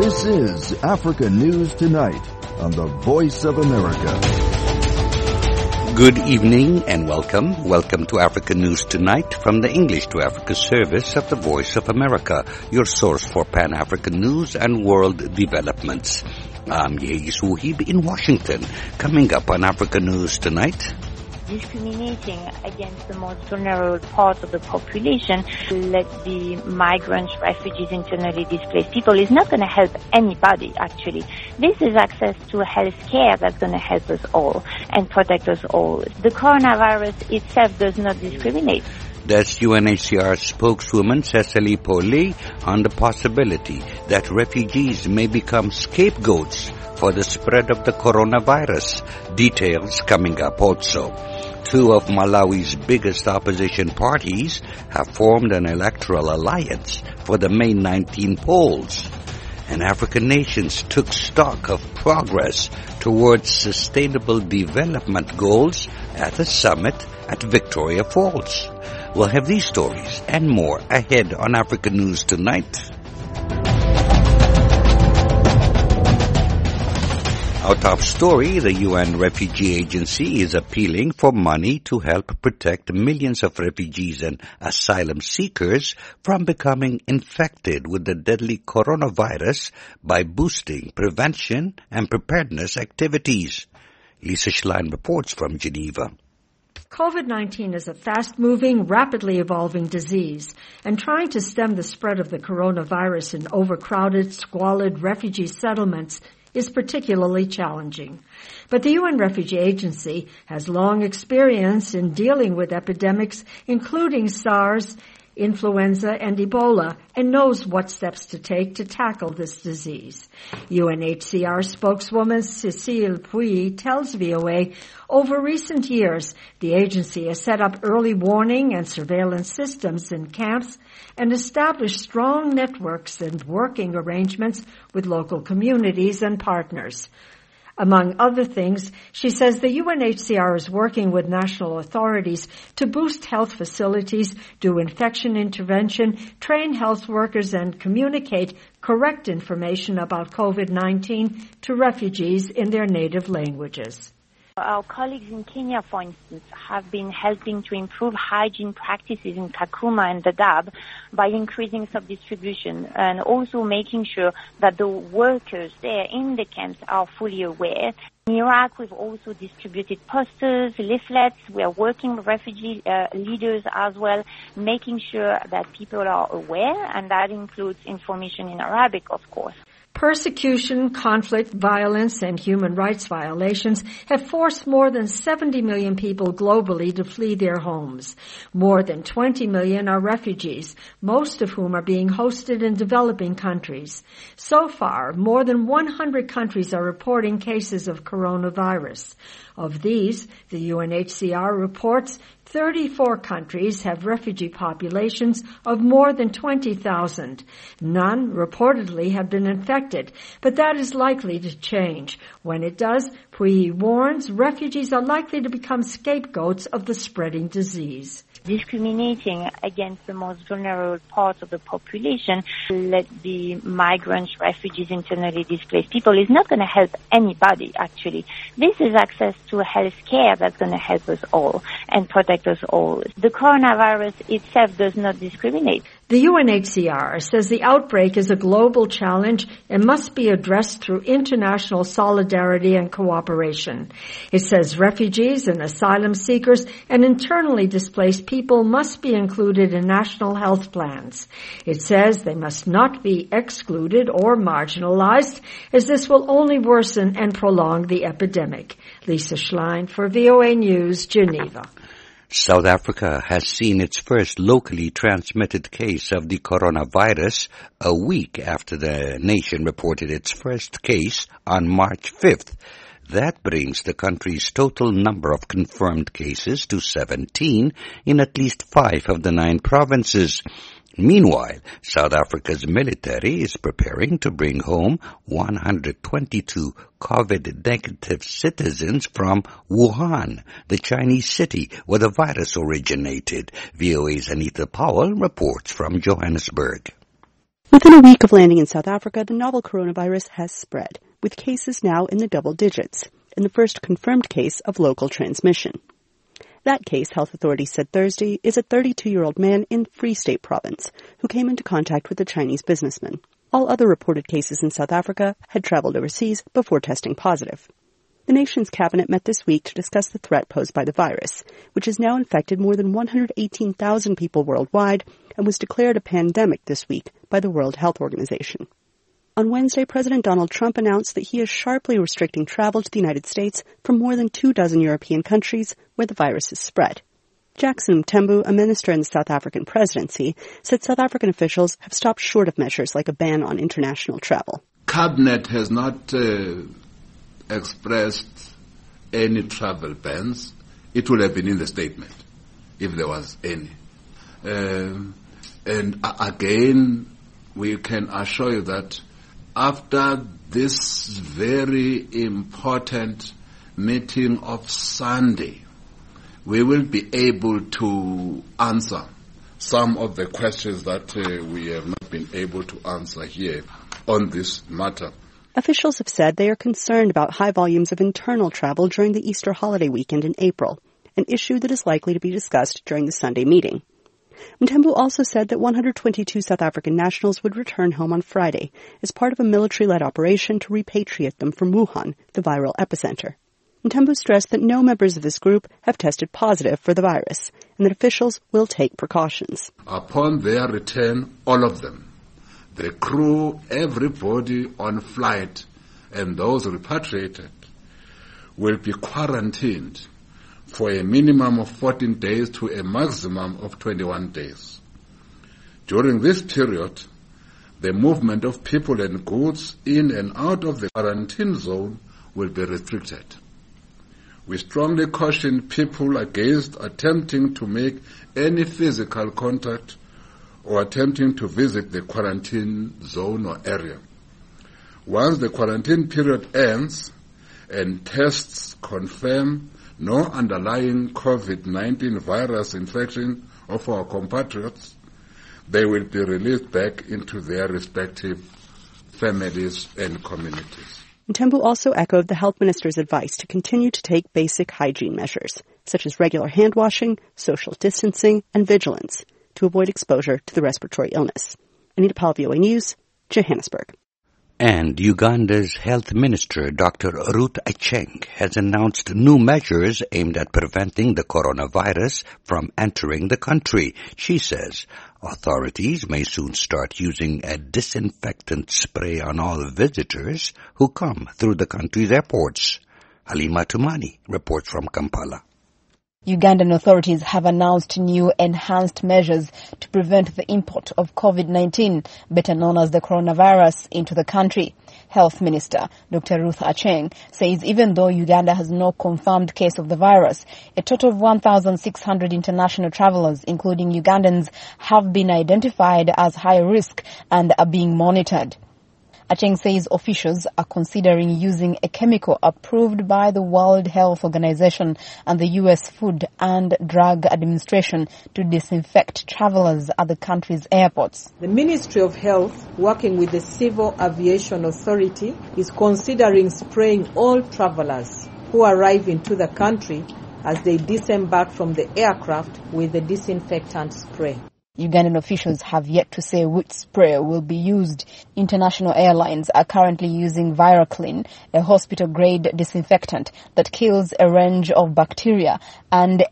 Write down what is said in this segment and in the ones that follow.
This is Africa News Tonight on the Voice of America. Good evening and welcome. Welcome to Africa News Tonight from the English to Africa service of the Voice of America, your source for Pan-African news and world developments. I'm Yehi Suhib in Washington. Coming up on Africa News Tonight. Discriminating against the most vulnerable part of the population, let the migrants, refugees, internally displaced people, is not going to help anybody, actually. This is access to health care that's going to help us all and protect us all. The coronavirus itself does not discriminate. That's UNHCR spokeswoman Cecily Paulet on the possibility that refugees may become scapegoats for the spread of the coronavirus. Details coming up also. Two of Malawi's biggest opposition parties have formed an electoral alliance for the May 19 polls. And African nations took stock of progress towards sustainable development goals at a summit at Victoria Falls. We'll have these stories and more ahead on Africa News Tonight. Our top story, the UN Refugee Agency is appealing for money to help protect millions of refugees and asylum seekers from becoming infected with the deadly coronavirus by boosting prevention and preparedness activities. Lisa Schlein reports from Geneva. COVID-19 is a fast-moving, rapidly evolving disease, and trying to stem the spread of the coronavirus in overcrowded, squalid refugee settlements is particularly challenging. But the UN Refugee Agency has long experience in dealing with epidemics, including SARS, influenza, and Ebola, and knows what steps to take to tackle this disease. UNHCR spokeswoman Cécile Puy tells VOA, over recent years, the agency has set up early warning and surveillance systems in camps and established strong networks and working arrangements with local communities and partners. Among other things, she says the UNHCR is working with national authorities to boost health facilities, do infection intervention, train health workers, and communicate correct information about COVID-19 to refugees in their native languages. Our colleagues in Kenya, for instance, have been helping to improve hygiene practices in Kakuma and Dadaab by increasing sub-distribution and also making sure that the workers there in the camps are fully aware. In Iraq, we've also distributed posters, leaflets. We are working with refugee leaders as well, making sure that people are aware, and that includes information in Arabic, of course. Persecution, conflict, violence, and human rights violations have forced more than 70 million people globally to flee their homes. More than 20 million are refugees, most of whom are being hosted in developing countries. So far, more than 100 countries are reporting cases of coronavirus. Of these, the UNHCR reports 34 countries have refugee populations of more than 20,000. None reportedly have been infected, but that is likely to change. When it does, Puyi warns refugees are likely to become scapegoats of the spreading disease. Discriminating against the most vulnerable parts of the population, let the migrants, refugees, internally displaced people, is not going to help anybody, actually. This is access to health care that's going to help us all and protect us all. The coronavirus itself does not discriminate. The UNHCR says the outbreak is a global challenge and must be addressed through international solidarity and cooperation. It says refugees and asylum seekers and internally displaced people must be included in national health plans. It says they must not be excluded or marginalized, as this will only worsen and prolong the epidemic. Lisa Schlein for VOA News, Geneva. South Africa has seen its first locally transmitted case of the coronavirus a week after the nation reported its first case on March 5th. That brings the country's total number of confirmed cases to 17 in at least 5 of the 9 provinces. Meanwhile, South Africa's military is preparing to bring home 122 COVID-negative citizens from Wuhan, the Chinese city where the virus originated. VOA's Anita Powell reports from Johannesburg. Within a week of landing in South Africa, the novel coronavirus has spread, with cases now in the double digits, and the first confirmed case of local transmission. That case, health authorities said Thursday, is a 32-year-old man in Free State Province who came into contact with a Chinese businessman. All other reported cases in South Africa had traveled overseas before testing positive. The nation's cabinet met this week to discuss the threat posed by the virus, which has now infected more than 118,000 people worldwide and was declared a pandemic this week by the World Health Organization. On Wednesday, President Donald Trump announced that he is sharply restricting travel to the United States from more than 24 European countries where the virus is spread. Jackson Mthembu, a minister in the South African presidency, said South African officials have stopped short of measures like a ban on international travel. Cabinet has not expressed any travel bans. It would have been in the statement if there was any. And again, we can assure you that after this very important meeting of Sunday, we will be able to answer some of the questions that we have not been able to answer here on this matter. Officials have said they are concerned about high volumes of internal travel during the Easter holiday weekend in April, an issue that is likely to be discussed during the Sunday meeting. Mthembu also said that 122 South African nationals would return home on Friday as part of a military-led operation to repatriate them from Wuhan, the viral epicenter. Mthembu stressed that no members of this group have tested positive for the virus and that officials will take precautions. Upon their return, all of them, the crew, everybody on flight, and those repatriated, will be quarantined for a minimum of 14 days to a maximum of 21 days. During this period, the movement of people and goods in and out of the quarantine zone will be restricted. We strongly caution people against attempting to make any physical contact or attempting to visit the quarantine zone or area. Once the quarantine period ends and tests confirm no underlying COVID-19 virus infection of our compatriots, they will be released back into their respective families and communities. Mthembu also echoed the health minister's advice to continue to take basic hygiene measures, such as regular hand washing, social distancing, and vigilance, to avoid exposure to the respiratory illness. Anita Powell, VOA News, Johannesburg. And Uganda's health minister, Dr. Ruth Acheng, has announced new measures aimed at preventing the coronavirus from entering the country. She says authorities may soon start using a disinfectant spray on all visitors who come through the country's airports. Halima Tumani reports from Kampala. Ugandan authorities have announced new enhanced measures to prevent the import of COVID-19, better known as the coronavirus, into the country. Health Minister Dr. Ruth Acheng says even though Uganda has no confirmed case of the virus, a total of 1,600 international travelers, including Ugandans, have been identified as high risk and are being monitored. Acheng says officials are considering using a chemical approved by the World Health Organization and the U.S. Food and Drug Administration to disinfect travelers at the country's airports. The Ministry of Health, working with the Civil Aviation Authority, is considering spraying all travelers who arrive into the country as they disembark from the aircraft with the disinfectant spray. Ugandan officials have yet to say which spray will be used. International airlines are currently using Viraclean, a hospital-grade disinfectant that kills a range of bacteria, and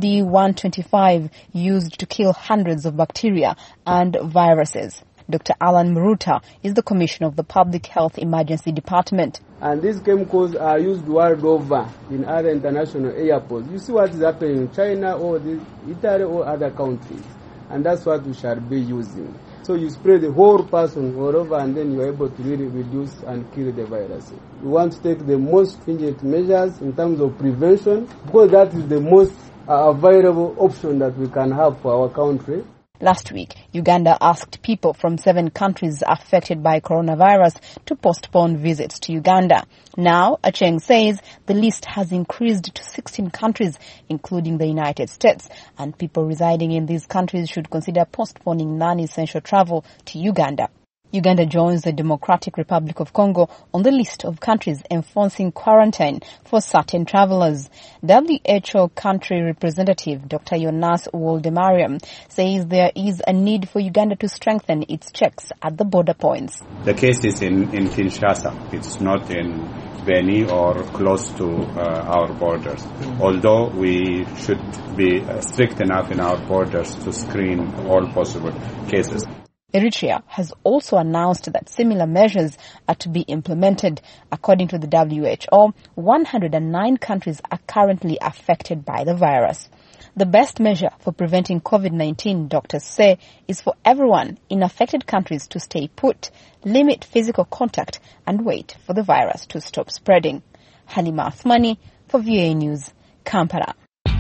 MD125 used to kill hundreds of bacteria and viruses. Dr. Alan Muruta is the commissioner of the Public Health Emergency Department. And these chemicals are used world over in other international airports. You see what is happening in China or Italy or other countries. And that's what we shall be using. So you spray the whole person all over and then you're able to really reduce and kill the virus. We want to take the most stringent measures in terms of prevention because that is the most available option that we can have for our country. Last week, Uganda asked people from 7 countries affected by coronavirus to postpone visits to Uganda. Now, Acheng says the list has increased to 16 countries, including the United States, and people residing in these countries should consider postponing non-essential travel to Uganda. Uganda joins the Democratic Republic of Congo on the list of countries enforcing quarantine for certain travelers. WHO country representative Dr. Jonas Woldemariam says there is a need for Uganda to strengthen its checks at the border points. The case is in Kinshasa. It's not in Beni or close to our borders, although we should be strict enough in our borders to screen all possible cases. Eritrea has also announced that similar measures are to be implemented. According to the WHO, 109 countries are currently affected by the virus. The best measure for preventing COVID-19, doctors say, is for everyone in affected countries to stay put, limit physical contact, and wait for the virus to stop spreading. Halima Athmani for VOA News, Kampala.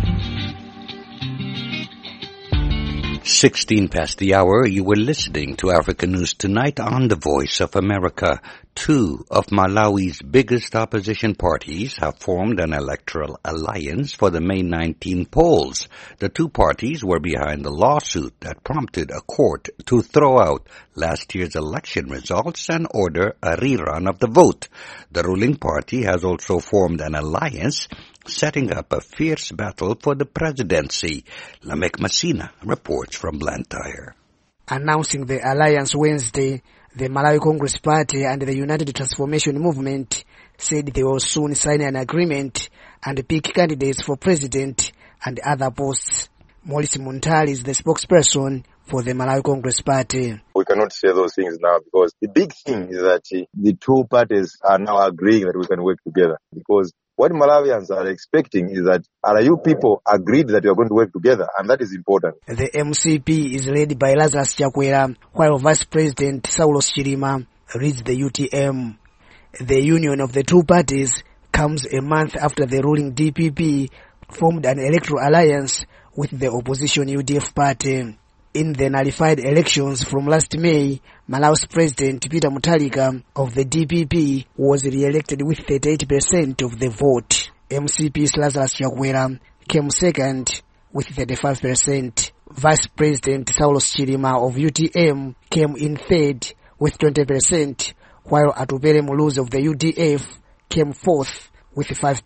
16 past the hour, you were listening to Africa News Tonight on the Voice of America. Two of Malawi's biggest opposition parties have formed an electoral alliance for the May 19 polls. The two parties were behind the lawsuit that prompted a court to throw out last year's election results and order a rerun of the vote. The ruling party has also formed an alliance setting up a fierce battle for the presidency. Lamek Masina reports from Blantyre. Announcing the alliance Wednesday, the Malawi Congress Party and the United Transformation Movement said they will soon sign an agreement and pick candidates for president and other posts. Maurice Muntali is the spokesperson for the Malawi Congress Party. We cannot say those things now because the big thing is that the two parties are now agreeing that we can work together, because what Malawians are expecting is that RU people agreed that we are going to work together, and that is important. The MCP is led by Lazarus Chakwera, while Vice President Saulos Chilima leads the UTM. The union of the two parties comes a month after the ruling DPP formed an electoral alliance with the opposition UDF party. In the nullified elections from last May, Malawi's President Peter Mutharika of the DPP was re-elected with 38% of the vote. MCP's Lazarus Chakwera came second with 35%. Vice President Saulos Chilima of UTM came in third with 20%, while Atupele Muluzi of the UDF came fourth with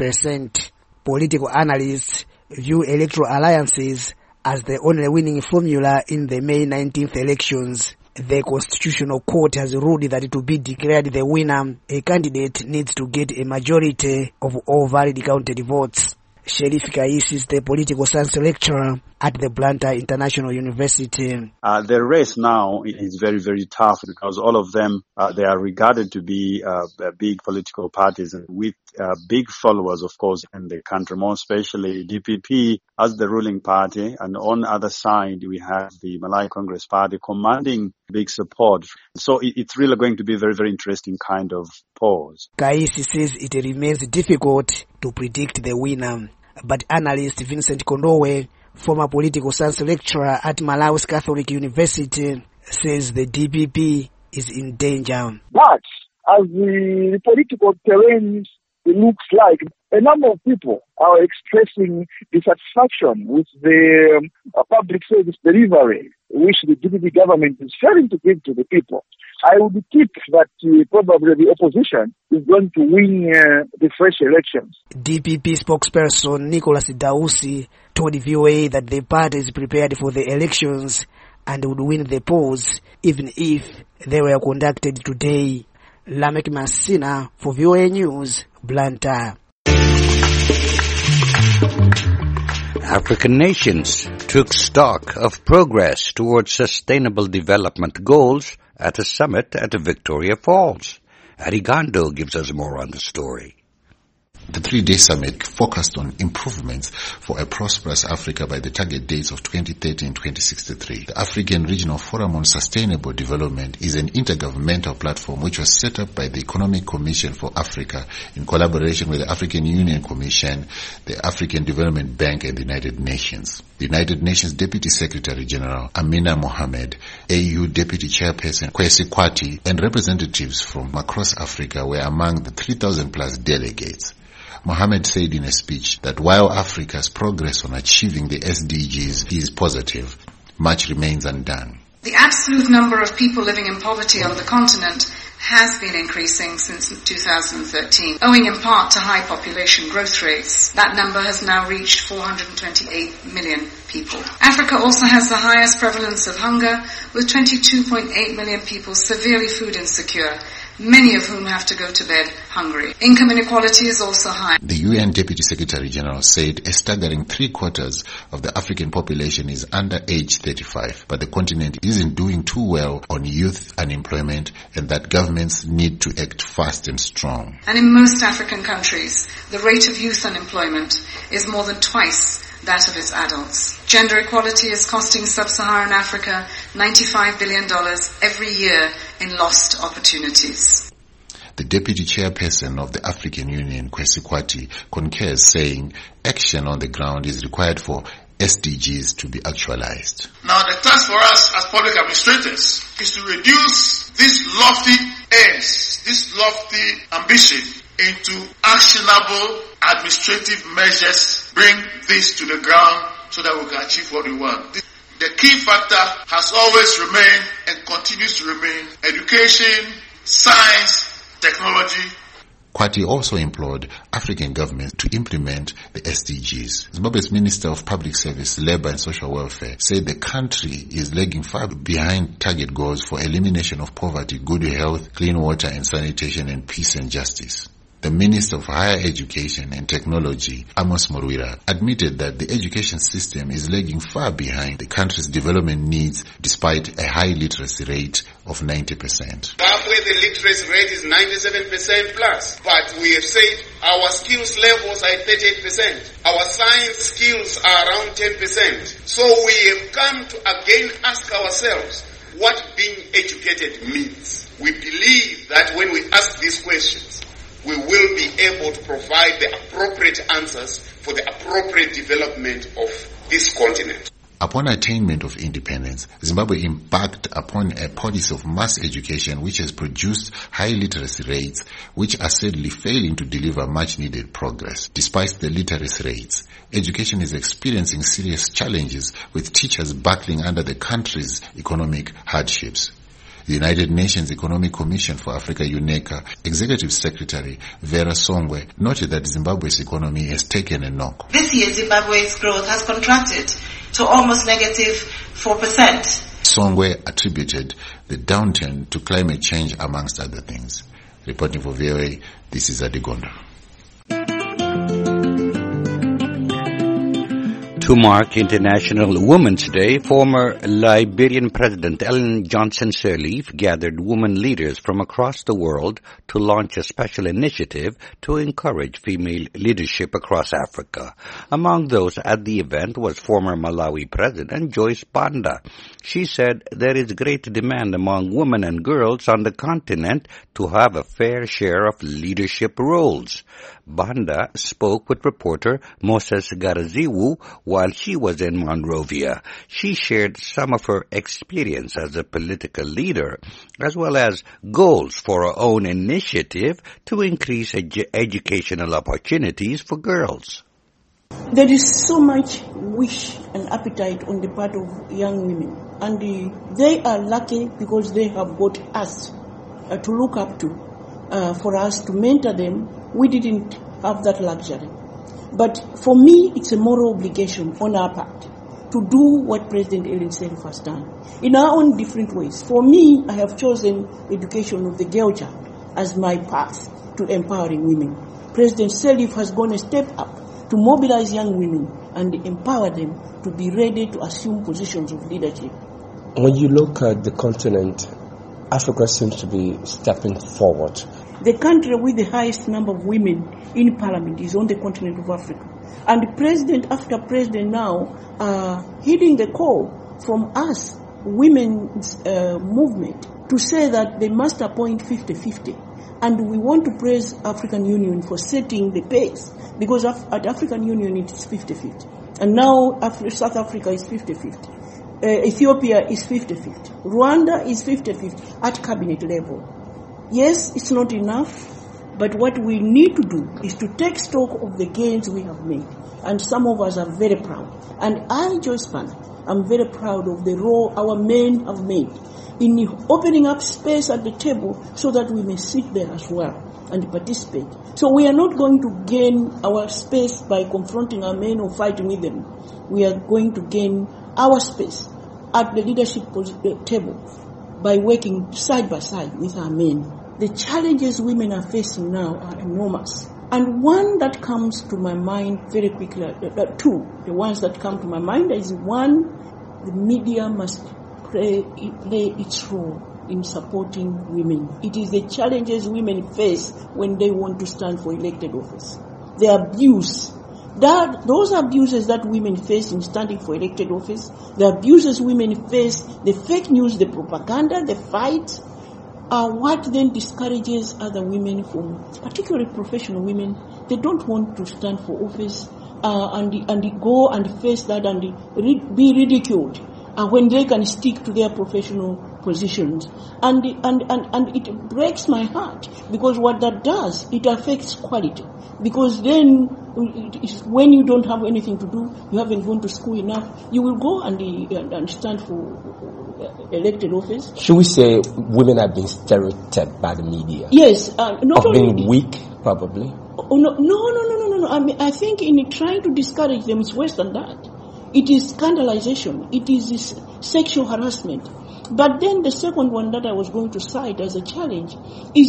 5%. Political analysts view electoral alliances as the only winning formula in the May 19th elections. The Constitutional Court has ruled that to be declared the winner, a candidate needs to get a majority of all valid counted votes. Sheriff Kais is the political science lecturer at the Blantyre International University. The race now is very, very tough because all of them, they are regarded to be big political parties and with big followers, of course, in the country, more especially DPP as the ruling party. And on the other side, we have the Malawi Congress Party commanding big support. So it's really going to be a very, very interesting kind of polls. Kais says it remains difficult to predict the winner. But analyst Vincent Kondowe, former political science lecturer at Malawi's Catholic University, says the DPP is in danger. But as the political terrain looks like, a number of people are expressing dissatisfaction with the public service delivery which the DPP government is failing to give to the people. I would tip that probably the opposition is going to win the fresh elections. DPP spokesperson Nicholas Dausi told VOA that the party is prepared for the elections and would win the polls even if they were conducted today. Lamek Masina for VOA News, Blantyre. African nations took stock of progress towards sustainable development goals at a summit at Victoria Falls. Arigando gives us more on the story. The three-day summit focused on improvements for a prosperous Africa by the target dates of 2030 and 2063. The African Regional Forum on Sustainable Development is an intergovernmental platform which was set up by the Economic Commission for Africa in collaboration with the African Union Commission, the African Development Bank, and the United Nations. The United Nations Deputy Secretary General Amina Mohamed, AU Deputy Chairperson Kwesi Kwati, and representatives from across Africa were among the 3,000 plus delegates. Mohamed said in a speech that while Africa's progress on achieving the SDGs is positive, much remains undone. The absolute number of people living in poverty on the continent has been increasing since 2013, owing in part to high population growth rates. That number has now reached 428 million people. Africa also has the highest prevalence of hunger, with 22.8 million people severely food insecure, many of whom have to go to bed hungry. Income inequality is also high. The UN Deputy Secretary General said a staggering 3/4 of the African population is under age 35, but the continent isn't doing too well on youth unemployment and that governments need to act fast and strong. And in most African countries, the rate of youth unemployment is more than twice that of its adults. Gender equality is costing sub-Saharan Africa $95 billion every year in lost opportunities. The deputy chairperson of the African Union, Kwesi Kwati, concurs, saying action on the ground is required for SDGs to be actualized. Now the task for us as public administrators is to reduce this lofty aims, this lofty ambition into actionable administrative measures, bring this to the ground so that we can achieve what we want. The key factor has always remained and continues to remain education, science, technology. Kwati also implored African governments to implement the SDGs. Zimbabwe's Minister of Public Service, Labour and Social Welfare said the country is lagging far behind target goals for elimination of poverty, good health, clean water and sanitation, and peace and justice. The Minister of Higher Education and Technology, Amos Morwira, admitted that the education system is lagging far behind the country's development needs despite a high literacy rate of 90%. Zimbabwe, the literacy rate is 97% plus, but we have said our skills levels are at 38%. Our science skills are around 10%. So we have come to again ask ourselves what being educated means. We believe that when we ask these questions, we will be able to provide the appropriate answers for the appropriate development of this continent. Upon attainment of independence, Zimbabwe embarked upon a policy of mass education which has produced high literacy rates which are sadly failing to deliver much needed progress. Despite the literacy rates, education is experiencing serious challenges with teachers battling under the country's economic hardships. The United Nations Economic Commission for Africa, UNECA, Executive Secretary Vera Songwe noted that Zimbabwe's economy has taken a knock. This year, Zimbabwe's growth has contracted to almost negative 4%. Songwe attributed the downturn to climate change, amongst other things. Reporting for VOA, this is Adigonda. To mark International Women's Day, former Liberian President Ellen Johnson Sirleaf gathered women leaders from across the world to launch a special initiative to encourage female leadership across Africa. Among those at the event was former Malawi President Joyce Banda. She said there is great demand among women and girls on the continent to have a fair share of leadership roles. Banda spoke with reporter Moses Garaziwu while she was in Monrovia. She shared some of her experience as a political leader, as well as goals for her own initiative to increase educational opportunities for girls. There is so much wish and appetite on the part of young women, and they are lucky because they have got us to look up to, for us to mentor them. We didn't have that luxury. But for me, it's a moral obligation on our part to do what President Ellen Sirleaf has done in our own different ways. For me, I have chosen education of the girl child as my path to empowering women. President Sirleaf has gone a step up to mobilize young women and empower them to be ready to assume positions of leadership. When you look at the continent, Africa seems to be stepping forward. The country with the highest number of women in parliament is on the continent of Africa. And president after president now are heeding the call from us, women's movement, to say that they must appoint 50-50. And we want to praise African Union for setting the pace, because at African Union it is 50-50. And now South Africa is 50-50. Ethiopia is 50-50. Rwanda is 50-50 at cabinet level. Yes, it's not enough, But what we need to do is to take stock of the gains we have made. And some of us are very proud. And I, Joyce Banda, I'm very proud of the role our men have made in opening up space at the table so that we may sit there as well and participate. So we are not going to gain our space by confronting our men or fighting with them. We are going to gain our space at the leadership table by working side by side with our men. The challenges women are facing now are enormous. And one that comes to my mind very quickly, two, the ones that come to my mind is one, the media must play its role in supporting women. It is the challenges women face when they want to stand for elected office. The abuse, those abuses that women face in standing for elected office, the abuses women face, the fake news, the propaganda, the fight, are what then discourages other women from, particularly professional women. They don't want to stand for office and go and face that and be ridiculed when they can stick to their professional positions. And it breaks my heart, because what that does, it affects quality. Because then, when you don't have anything to do, you haven't gone to school enough, you will go and stand for elected office. Should we say women have been stereotyped by the media? Yes. Not of being weak, probably? Oh, no. I mean, I think in trying to discourage them, it's worse than that. It is scandalization. It is this sexual harassment. But then the second one that I was going to cite as a challenge is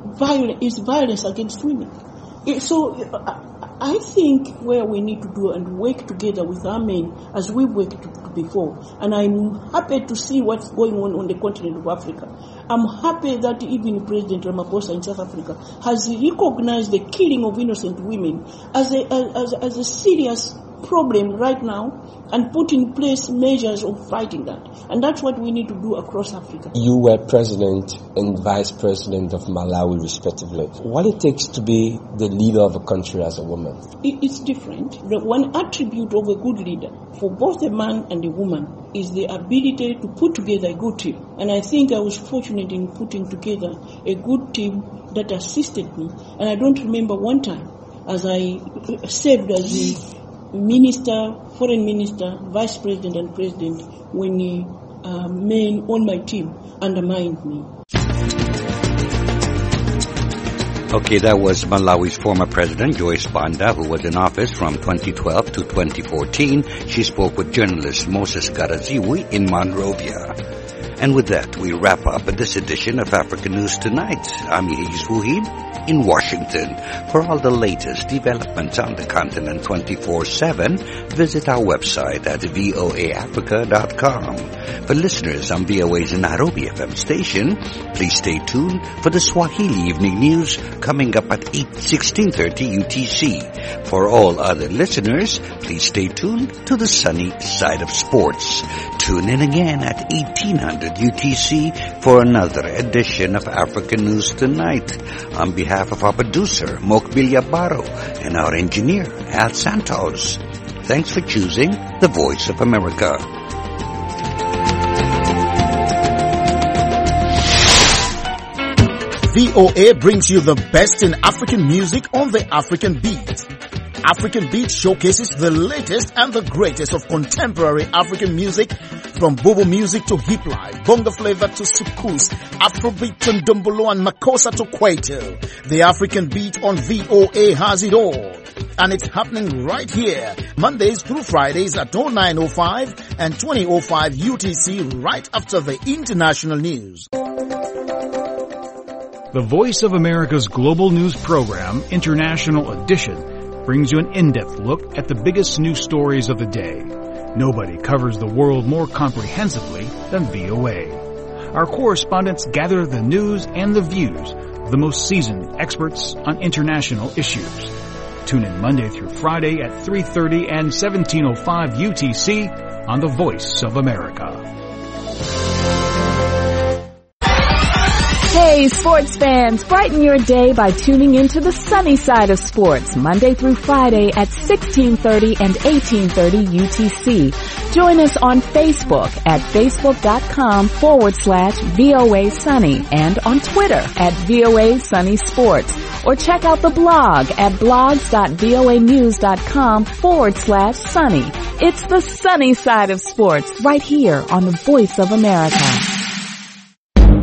violence against women. So I think where we need to do and work together with our men as we worked before, and I'm happy to see what's going on the continent of Africa. I'm happy that even President Ramaphosa in South Africa has recognized the killing of innocent women as a serious problem right now and put in place measures of fighting that. And that's what we need to do across Africa. You were president and vice president of Malawi, respectively. What it takes to be the leader of a country as a woman? It's different. The one attribute of a good leader for both a man and a woman is the ability to put together a good team. And I think I was fortunate in putting together a good team that assisted me. And I don't remember one time as I served as the minister, foreign minister, vice president and president when men on my team undermined me. Okay, that was Malawi's former president, Joyce Banda, who was in office from 2012 to 2014. She spoke with journalist Moses Garaziwi in Monrovia. And with that, we wrap up this edition of Africa News Tonight. I'm Yehis Fouhid in Washington. For all the latest developments on the continent 24/7, visit our website at voaafrica.com. For listeners on VOA's Nairobi FM station, please stay tuned for the Swahili Evening News coming up at 16:30 UTC. For all other listeners, please stay tuned to the sunny side of sports. Tune in again at 1800 UTC for another edition of Africa News Tonight. On behalf of our producer, Mokbil Yabaro, and our engineer, Al Santos, thanks for choosing the Voice of America. VOA brings you the best in African music on the African Beat. African Beat showcases the latest and the greatest of contemporary African music, from Bobo music to hip life, bongo flavor to soukous, Afrobeat to ndombolo and makossa to kwaito. The African Beat on VOA has it all. And it's happening right here, Mondays through Fridays at 09:05 and 20:05 UTC, right after the international news. The Voice of America's global news program, International Edition, brings you an in-depth look at the biggest news stories of the day. Nobody covers the world more comprehensively than VOA. Our correspondents gather the news and the views of the most seasoned experts on international issues. Tune in Monday through Friday at 3:30 and 17:05 UTC on The Voice of America. Hey, sports fans, brighten your day by tuning into the sunny side of sports, Monday through Friday at 1630 and 1830 UTC. Join us on Facebook at facebook.com/VOA Sunny and on Twitter at VOA Sunny Sports. Or check out the blog at blogs.voanews.com/sunny. It's the sunny side of sports right here on the Voice of America.